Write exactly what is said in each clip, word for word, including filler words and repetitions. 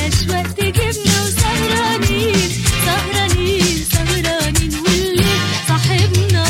الأشواق تجيبنا وسهرانين سهرانين سهرانين والليل صاحبنا.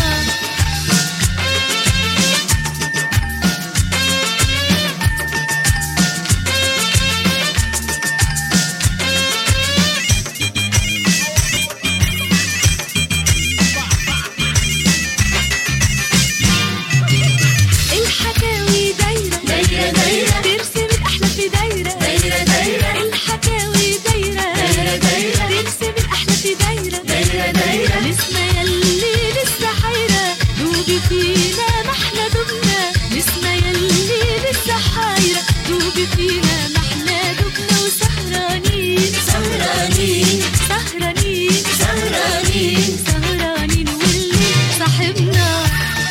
الحكاوي دايرة دايرة دايرة ترسم الأحلى في دايرة دايرة دايرة الحكاوي دايرة دايرة دايرة ترسم الأحلى في دايرة دايرة دايرة نسمة يلي لسه حايرة دوبي فينا ما احنا دبنا نسمة يلي لسه حايرة دوبي فينا ما احنا دبنا وسهرانين سهرانين سهرانين سهرانين سهرانين والليل صاحبنا.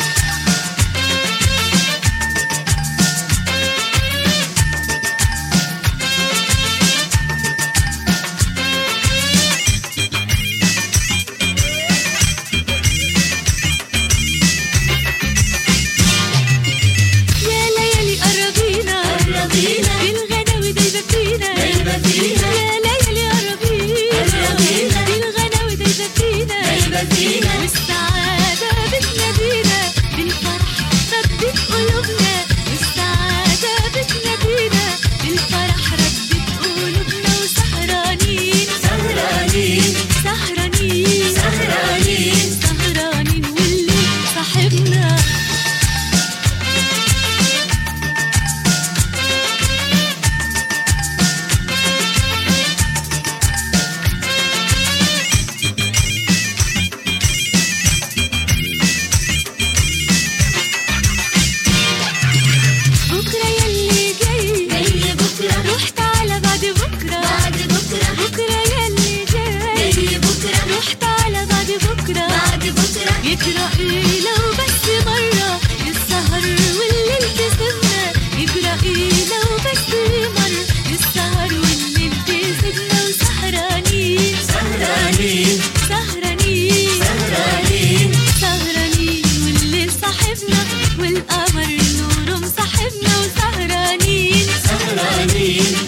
يا ليالي قربينا قربينا بالغناوي دايبة فينا دايبة فينا يا ليالي قربينا بالغناوي دايبة فينا دايبة فينا والسعادة بتنادينا بالفرح ردت قلوبنا والسعادة بتنادينا بالفرح ردت قلوبنا وسهرانين سهرانين سهرانين سهرانين سهرانين والليل صاحبنا. بكرة يلي جاي جاي بكرة روح تعالى بعد بكرة بعد بكرة بكرة يلي جاي جاي بكرة روح تعالى بعد بكرة بعد بكرة يجرى ايه لو بس مرة السهر والليل كسبنا يجرى ايه لو بس مرة السهر والليل كسبنا وسهرانين سهرانين سهرانين سهرانين سهرانين والليل صاحبنا والقمر نوره مصاحبنا وسهرانين سهرانين